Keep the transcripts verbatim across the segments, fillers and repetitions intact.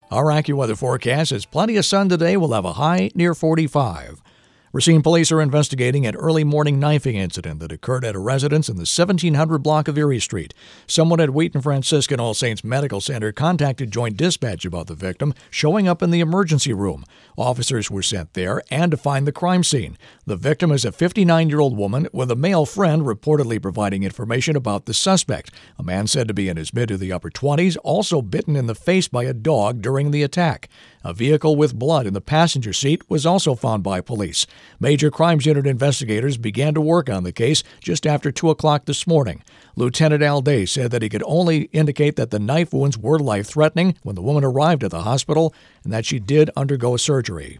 Our AccuWeather forecast is plenty of sun today. We'll have a high near forty-five. Racine police are investigating an early morning knifing incident that occurred at a residence in the seventeen hundred block of Erie Street. Someone at Wheaton Franciscan All Saints Medical Center contacted Joint Dispatch about the victim showing up in the emergency room. Officers were sent there and to find the crime scene. The victim is a fifty-nine-year-old woman with a male friend reportedly providing information about the suspect, a man said to be in his mid to the upper twenties, also bitten in the face by a dog during the attack. A vehicle with blood in the passenger seat was also found by police. Major Crimes Unit investigators began to work on the case just after two o'clock this morning. Lieutenant Al Day said that he could only indicate that the knife wounds were life-threatening when the woman arrived at the hospital and that she did undergo surgery.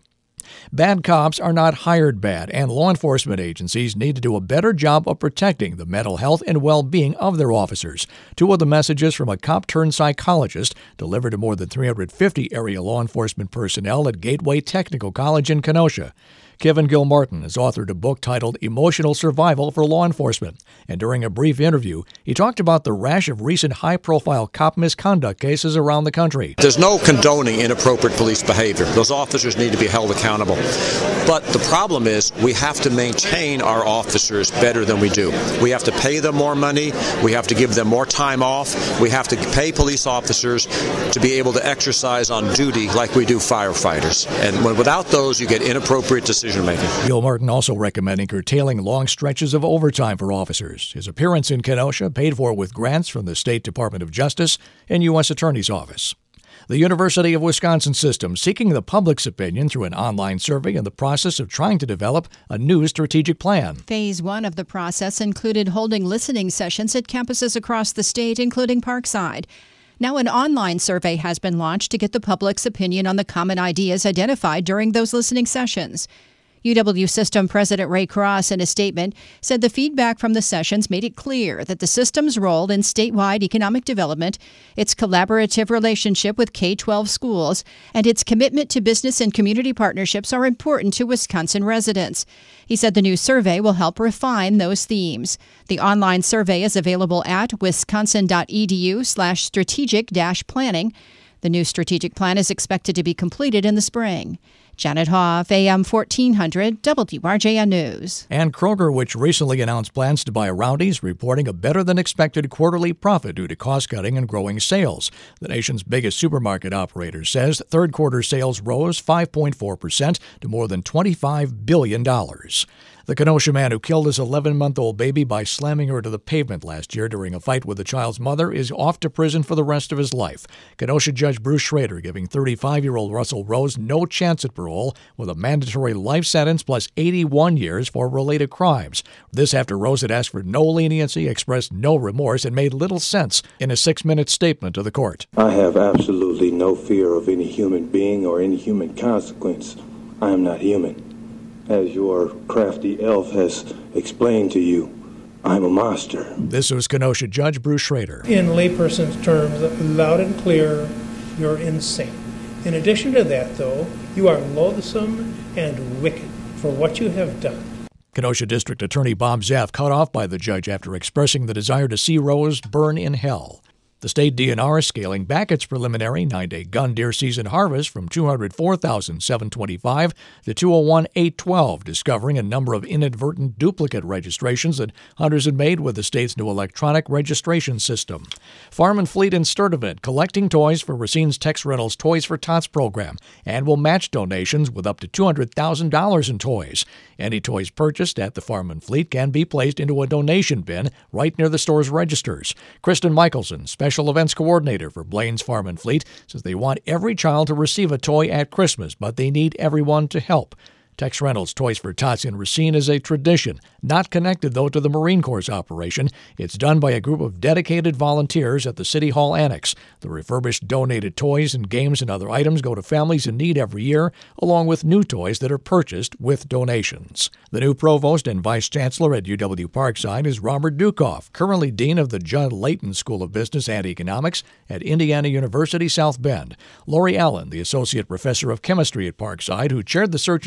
Bad cops are not hired bad, and law enforcement agencies need to do a better job of protecting the mental health and well-being of their officers. Two of the messages from a cop-turned-psychologist delivered to more than three hundred fifty area law enforcement personnel at Gateway Technical College in Kenosha. Kevin Gilmartin has authored a book titled Emotional Survival for Law Enforcement, and during a brief interview, he talked about the rash of recent high-profile cop misconduct cases around the country. There's no condoning inappropriate police behavior. Those officers need to be held accountable. But the problem is we have to maintain our officers better than we do. We have to pay them more money. We have to give them more time off. We have to pay police officers to be able to exercise on duty like we do firefighters. And when, without those, you get inappropriate decisions. Gilmartin also recommending curtailing long stretches of overtime for officers. His appearance in Kenosha paid for with grants from the State Department of Justice and U S Attorney's Office. The University of Wisconsin system seeking the public's opinion through an online survey in the process of trying to develop a new strategic plan. Phase one of the process included holding listening sessions at campuses across the state, including Parkside. Now an online survey has been launched to get the public's opinion on the common ideas identified during those listening sessions. U W System President Ray Cross, in a statement, said the feedback from the sessions made it clear that the system's role in statewide economic development, its collaborative relationship with K twelve schools, and its commitment to business and community partnerships are important to Wisconsin residents. He said the new survey will help refine those themes. The online survey is available at wisconsin.edu slash strategic dash planning. The new strategic plan is expected to be completed in the spring. Janet Hoff, A M fourteen hundred, W R J N News. And Kroger, which recently announced plans to buy Roundy's, reporting a better-than-expected quarterly profit due to cost-cutting and growing sales. The nation's biggest supermarket operator says third-quarter sales rose five point four percent to more than twenty-five billion dollars. The Kenosha man who killed his eleven-month-old baby by slamming her to the pavement last year during a fight with the child's mother is off to prison for the rest of his life. Kenosha Judge Bruce Schrader giving thirty-five-year-old Russell Rose no chance at parole with a mandatory life sentence plus eighty-one years for related crimes. This after Rose had asked for no leniency, expressed no remorse, and made little sense in a six-minute statement to the court. I have absolutely no fear of any human being or any human consequence. I am not human. As your crafty elf has explained to you, I'm a monster. This was Kenosha Judge Bruce Schrader. In layperson's terms, loud and clear, you're insane. In addition to that, though, you are loathsome and wicked for what you have done. Kenosha District Attorney Bob Zaff cut off by the judge after expressing the desire to see Rose burn in hell. The state D N R is scaling back its preliminary nine-day gun deer season harvest from two hundred four thousand seven hundred twenty-five to two hundred one thousand eight hundred twelve, discovering a number of inadvertent duplicate registrations that hunters had made with the state's new electronic registration system. Farm and Fleet in Sturtevant collecting toys for Racine's Tex Reynolds Toys for Tots program and will match donations with up to two hundred thousand dollars in toys. Any toys purchased at the Farm and Fleet can be placed into a donation bin right near the store's registers. Kristen Michelson, Special Events Coordinator for Blaine's Farm and Fleet, says they want every child to receive a toy at Christmas, but they need everyone to help. Tex Reynolds Toys for Tots in Racine is a tradition, not connected, though, to the Marine Corps operation. It's done by a group of dedicated volunteers at the City Hall Annex. The refurbished donated toys and games and other items go to families in need every year, along with new toys that are purchased with donations. The new provost and vice chancellor at U W Parkside is Robert Dukoff, currently dean of the Judd Layton School of Business and Economics at Indiana University South Bend. Lori Allen, the associate professor of chemistry at Parkside, who chaired the search and screen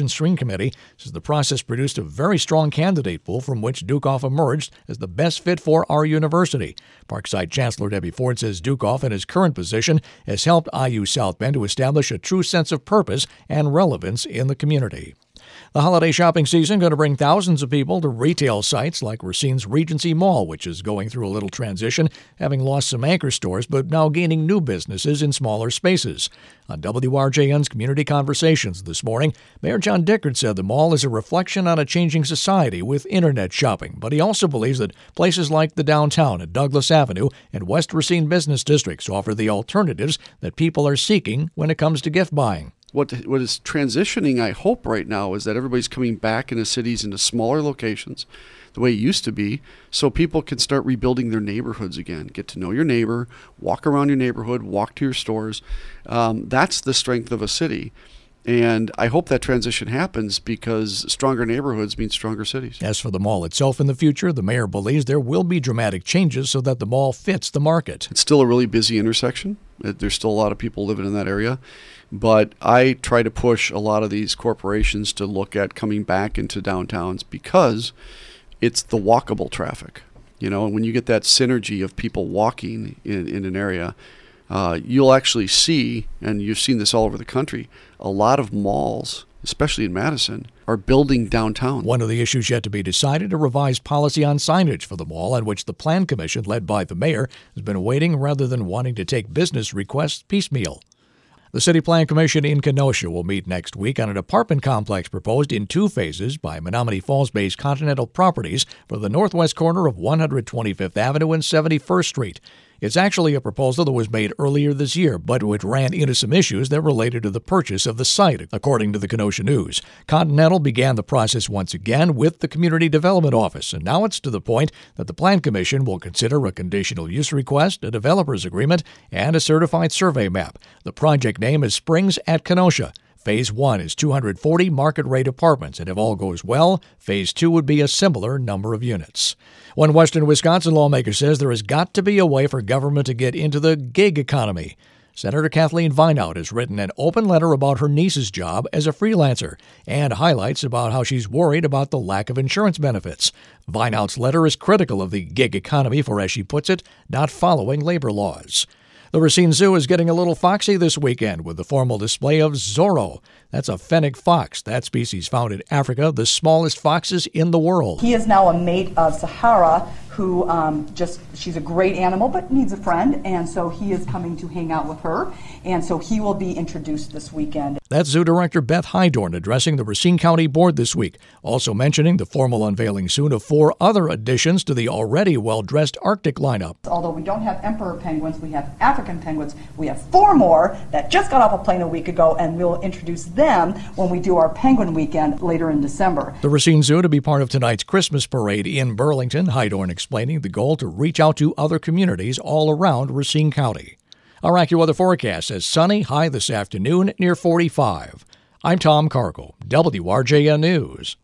Committee says the process produced a very strong candidate pool from which Dukoff emerged as the best fit for our university. Parkside Chancellor Debbie Ford says Dukoff, in his current position, has helped I U South Bend to establish a true sense of purpose and relevance in the community. The holiday shopping season going to bring thousands of people to retail sites like Racine's Regency Mall, which is going through a little transition, having lost some anchor stores but now gaining new businesses in smaller spaces. On W R J N's Community Conversations this morning, Mayor John Dickert said the mall is a reflection on a changing society with internet shopping, but he also believes that places like the downtown at Douglas Avenue and West Racine business districts offer the alternatives that people are seeking when it comes to gift buying. What what is transitioning, I hope, right now is that everybody's coming back into cities, into smaller locations, the way it used to be, so people can start rebuilding their neighborhoods again. Get to know your neighbor, walk around your neighborhood, walk to your stores. Um, that's the strength of a city. And I hope that transition happens because stronger neighborhoods mean stronger cities. As for the mall itself in the future, the mayor believes there will be dramatic changes so that the mall fits the market. It's still a really busy intersection. There's still a lot of people living in that area. But I try to push a lot of these corporations to look at coming back into downtowns because it's the walkable traffic. You know, and when you get that synergy of people walking in, in an area, uh, you'll actually see, and you've seen this all over the country, a lot of malls, especially in Madison, are building downtown. One of the issues yet to be decided, a revised policy on signage for the mall, on which the Plan Commission, led by the mayor, has been waiting rather than wanting to take business requests piecemeal. The City Plan Commission in Kenosha will meet next week on an apartment complex proposed in two phases by Menomonee Falls-based Continental Properties for the northwest corner of one hundred twenty-fifth Avenue and seventy-first Street. It's actually a proposal that was made earlier this year, but it ran into some issues that related to the purchase of the site, according to the Kenosha News. Continental began the process once again with the Community Development Office, and now it's to the point that the Plan Commission will consider a conditional use request, a developer's agreement, and a certified survey map. The project name is Springs at Kenosha. Phase one is two hundred forty market-rate apartments, and if all goes well, Phase two would be a similar number of units. One Western Wisconsin lawmaker says there has got to be a way for government to get into the gig economy. Senator Kathleen Vineout has written an open letter about her niece's job as a freelancer and highlights about how she's worried about the lack of insurance benefits. Vineout's letter is critical of the gig economy for, as she puts it, not following labor laws. The Racine Zoo is getting a little foxy this weekend with the formal display of Zorro. That's a fennec fox. That species found in Africa, the smallest foxes in the world. He is now a mate of Sahara, who um, just, she's a great animal but needs a friend, and so he is coming to hang out with her, and so he will be introduced this weekend. That's Zoo Director Beth Hydorn addressing the Racine County Board this week, also mentioning the formal unveiling soon of four other additions to the already well-dressed Arctic lineup. Although we don't have emperor penguins, we have African penguins. We have four more that just got off a plane a week ago, and we'll introduce them when we do our penguin weekend later in December. The Racine Zoo to be part of tonight's Christmas parade in Burlington. Hydorn explaining the goal to reach out to other communities all around Racine County. Our AccuWeather forecast says sunny, high this afternoon near forty-five. I'm Tom Cargill, W R J N News.